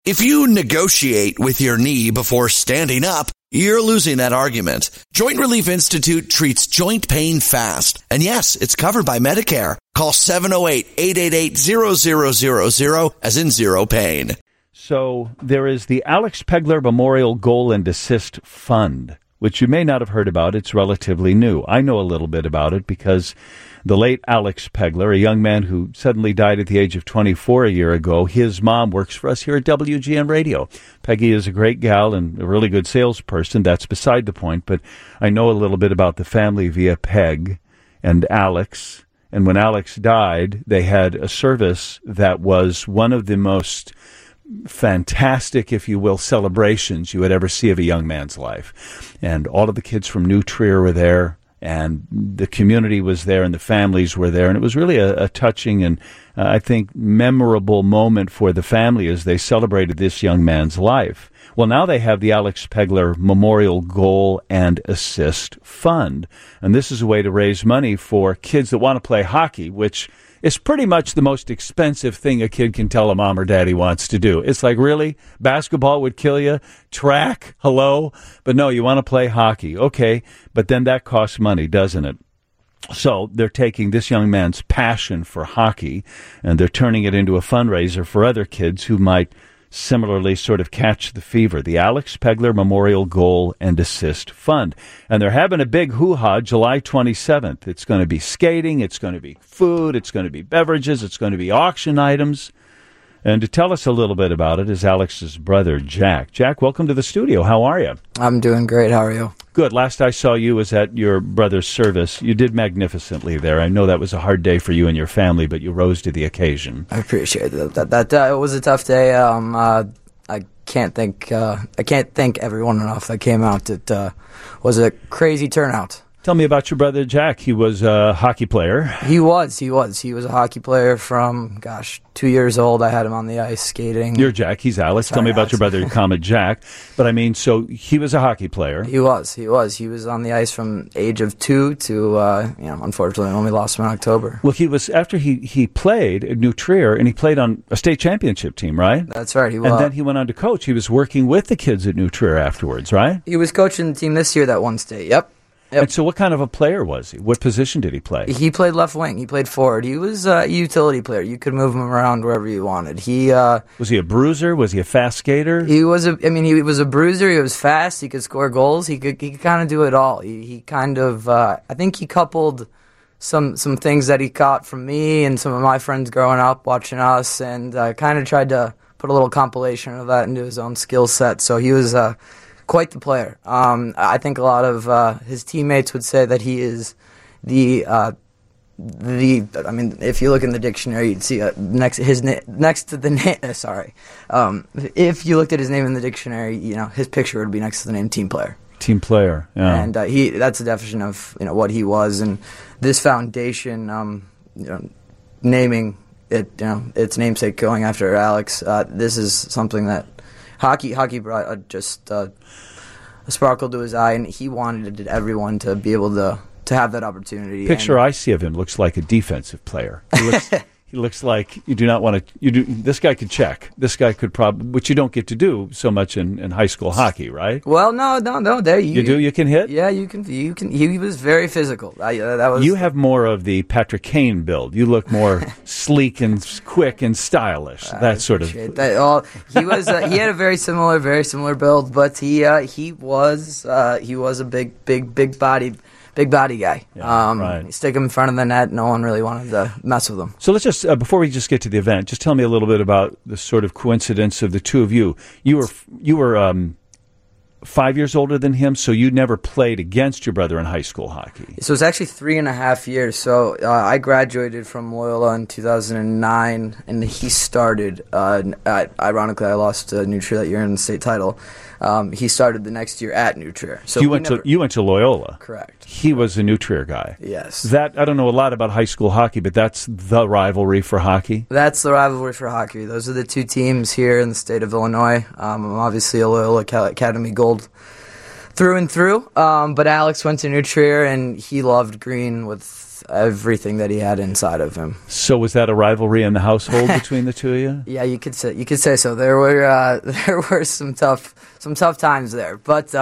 If you negotiate with your knee before standing up, you're losing that argument. Joint Relief Institute treats joint pain fast. And yes, it's covered by Medicare. Call 708-888-0000 as in zero pain. So there is the Alex Pegler Memorial Goal and Assist Fund, which you may not have heard about. It's relatively new. I know a little bit about it because the late Alex Pegler, a young man who suddenly died at the age of 24 a year ago, his mom works for us here at WGN Radio. Peggy is a great gal and a really good salesperson. That's beside the point, but I know a little bit about the family via Peg and Alex. And when Alex died, they had a service that was one of the most fantastic, if you will, celebrations you would ever see of a young man's life. And all of the kids from New Trier were there, and the community was there, and the families were there, and it was really a touching and I think memorable moment for the family as they celebrated this young man's life. Well, now they have the Alex Pegler Memorial Goal and Assist Fund, and this is a way to raise money for kids that want to play hockey, which is pretty much the most expensive thing a kid can tell a mom or daddy wants to do. It's like, really? Basketball would kill you? Track? Hello? But no, you want to play hockey. Okay, but then that costs money, doesn't it? So they're taking this young man's passion for hockey, and they're turning it into a fundraiser for other kids who might similarly sort of catch the fever. The Alex Pegler Memorial Goal and Assist Fund. And they're having a big hoo-ha July 27th. It's going to be skating, it's going to be food, it's going to be beverages, it's going to be auction items. And to tell us a little bit about it is Alex's brother, Jack. Jack, welcome to the studio. How are you? I'm doing great. How are you? Good. Last I saw you was at your brother's service. You did magnificently there. I know that was a hard day for you and your family, but you rose to the occasion. I appreciate that. It was a tough day. I can't thank everyone enough that came out. It was a crazy turnout. Tell me about your brother, Jack. He was a hockey player. He was a hockey player from, 2 years old. I had him on the ice skating. You're Jack. He's Alex. Tell me about your brother, Jack. But I mean, so he was a hockey player. He was. He was on the ice from age of 2 to, unfortunately, when we lost him in October. Well, he was, after he played at New Trier, and he played on a state championship team, right? That's right. And then he went on to coach. He was working with the kids at New Trier afterwards, right? He was coaching the team this year that won state. Yep. And so what kind of a player was he? What position did he play? He played left wing. He played forward. He was a utility player. You could move him around wherever you wanted. Was he a bruiser? Was he a fast skater? He was a bruiser. He was fast. He could score goals. He could kind of do it all. He kind of, I think he coupled some things that he caught from me and some of my friends growing up watching us, and kind of tried to put a little compilation of that into his own skill set. So he was quite the player. I think a lot of his teammates would say that he is if you look in the dictionary, you'd see if you looked at his name in the dictionary, his picture would be next to the name team player. Team player, yeah. And that's the definition of what he was. And this foundation, naming it, its namesake, going after Alex. This is something that Hockey brought just a sparkle to his eye, and he wanted everyone to be able to have that opportunity. Picture I see of him looks like a defensive player. He looks like you do not want to. This guy could check. This guy could probably, which you don't get to do so much in high school hockey, right? Well, no. There you do. You can hit. Yeah, you can. He was very physical. You have more of the Patrick Kane build. You look more sleek and quick and stylish. That sort of. That. He was. He had a very similar build, but he was a big body. Big body guy. Yeah, right. You stick him in front of the net, no one really wanted to mess with him. So let's just, before we just get to the event, just tell me a little bit about the sort of coincidence of the two of you. You were 5 years older than him, so you never played against your brother in high school hockey. So it's actually 3.5 years. So I graduated from Loyola in 2009, and he started, ironically, I lost to New Trier that year in the state title. He started the next year at New Trier. So you went to Loyola. Correct. He was a New Trier guy. Yes. That I don't know a lot about high school hockey, but that's the rivalry for hockey. That's the rivalry for hockey. Those are the two teams here in the state of Illinois. I'm obviously a Loyola Academy Gold through and through. But Alex went to New Trier, and he loved green with with everything that he had inside of him. So was that a rivalry in the household between the two of you? Yeah, you could say so. There were some tough times there, but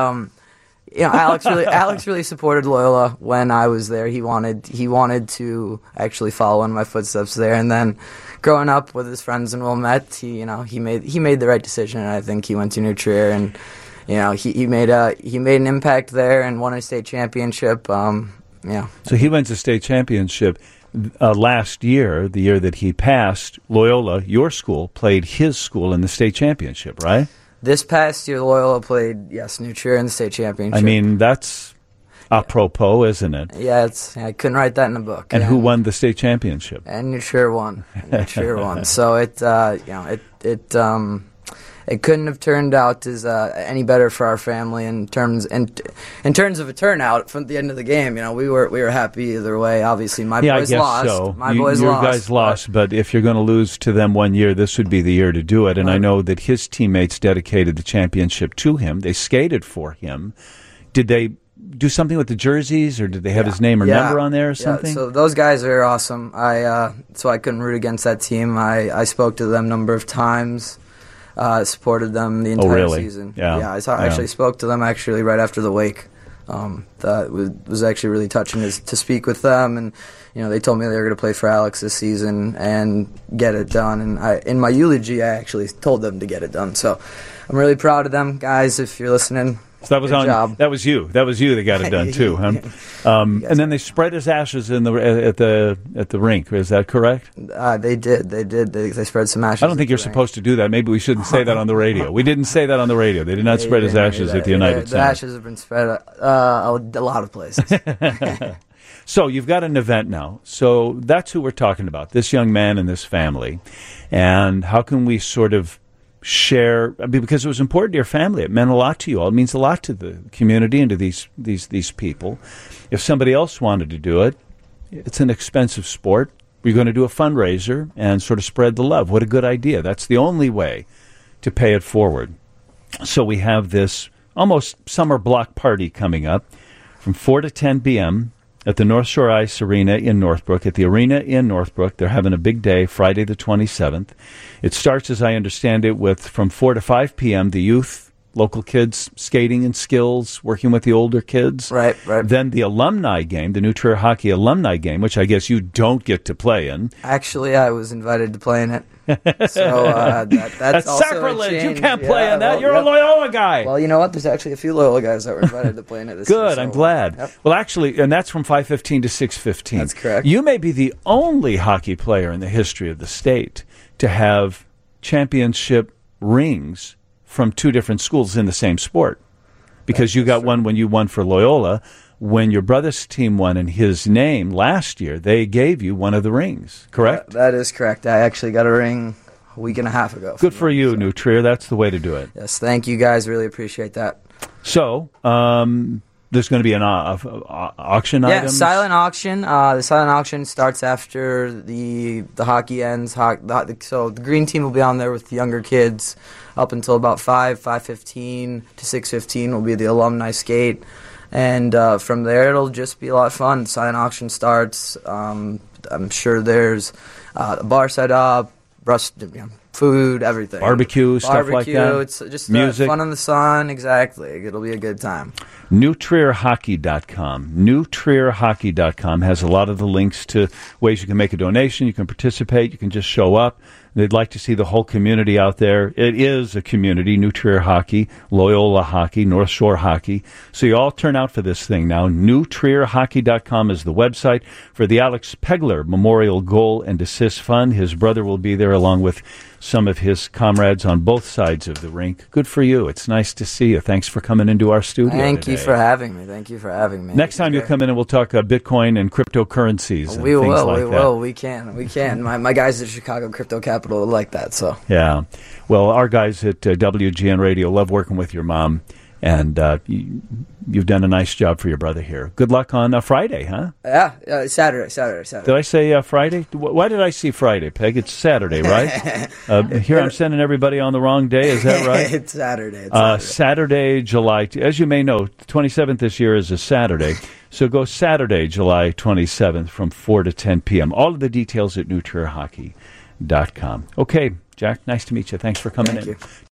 Alex really supported Loyola when I was there. He wanted to actually follow in my footsteps there, and then growing up with his friends in Wilmette, he made the right decision, and I think he went to New Trier, and he made an impact there and won a state championship. So he went to state championship last year, the year that he passed. Loyola, your school, played his school in the state championship, right? This past year, Loyola played, New Trier in the state championship. I mean, that's apropos, isn't it? Yeah, I couldn't write that in a book. And who won the state championship? And New Trier won. So it couldn't have turned out as any better for our family in terms of a turnout from the end of the game. We were happy either way. Obviously, my boys lost. So. Your guys lost, but if you're going to lose to them one year, this would be the year to do it. And I know that his teammates dedicated the championship to him. They skated for him. Did they do something with the jerseys, or did they have his name or number on there or something? So those guys are awesome. So I couldn't root against that team. I spoke to them a number of times. Supported them the entire season. Yeah. I actually spoke to them right after the wake. That was actually really touching to speak with them, and they told me they were going to play for Alex this season and get it done. And in my eulogy, I actually told them to get it done. So I'm really proud of them, guys. If you're listening. So that was job. That was you. That was you that got it done too, huh? And then they spread his ashes at the rink. Is that correct? They did. They spread some ashes. I don't think you're supposed to do that. Maybe we shouldn't say that on the radio. We didn't say that on the radio. They did not spread his ashes at the United Center. The ashes have been spread a lot of places. So you've got an event now. So that's who we're talking about. This young man and this family, and how can we sort of share, because it was important to your family. It meant a lot to you all. It means a lot to the community and to these people. If somebody else wanted to do it, it's an expensive sport. We're going to do a fundraiser and sort of spread the love. What a good idea. That's the only way to pay it forward. So we have this almost summer block party coming up from 4 to 10 p.m. at the North Shore Ice Arena in Northbrook. At the arena in Northbrook, they're having a big day, Friday the 27th. It starts, as I understand it, with from 4 to 5 p.m., the youth, local kids skating and skills, working with the older kids. Right. Then the alumni game, the New Trier Hockey alumni game, which I guess you don't get to play in. Actually, I was invited to play in it. So that's also sacrilege. You can't play in that. You're a Loyola guy. Well, you know what? There's actually a few Loyola guys that were invited to play in it this year. Good. I'm glad. Yep. Well, actually, and that's from 5:15 to 6:15. That's correct. You may be the only hockey player in the history of the state to have championship rings from two different schools in the same sport, because you got one when you won for Loyola. When your brother's team won in his name last year, they gave you one of the rings, correct? That is correct. I actually got a ring a week and a half ago. Good for you, New Trier. That's the way to do it. Yes, thank you guys. Really appreciate that. So, there's going to be an auction item? Yeah, silent auction. The silent auction starts after the hockey ends. So the green team will be on there with the younger kids up until about 5:15 to 6:15 will be the alumni skate. And from there, it'll just be a lot of fun. Silent auction starts. I'm sure there's a bar set up, food, everything. Barbecue, stuff like that. It's just music. Fun in the sun. Exactly. It'll be a good time. NewTrierHockey.com. NewTrierHockey.com has a lot of the links to ways you can make a donation. You can participate. You can just show up. They'd like to see the whole community out there. It is a community, New Trier Hockey, Loyola Hockey, North Shore Hockey. So you all turn out for this thing now. NewTrierHockey.com is the website for the Alex Pegler Memorial Goal and Assist Fund. His brother will be there along with some of his comrades on both sides of the rink. Good for you. It's nice to see you. Thanks for coming into our studio Thank today. you for having me. Next time you come in and we'll talk Bitcoin and cryptocurrencies and we things will, like we that. will. We can. My guys at Chicago Crypto Capital like that. So yeah. Well, our guys at WGN Radio love working with your mom. And you've done a nice job for your brother here. Good luck on Friday, huh? Yeah, Saturday. Did I say Friday? Why did I see Friday, Peg? It's Saturday, right? Here I'm sending everybody on the wrong day. Is that right? It's Saturday. Saturday, July. As you may know, 27th this year is a Saturday. So go Saturday, July 27th from 4 to 10 p.m. All of the details at NewTrierHockey.com. Okay, Jack, nice to meet you. Thanks for coming in. Thank you.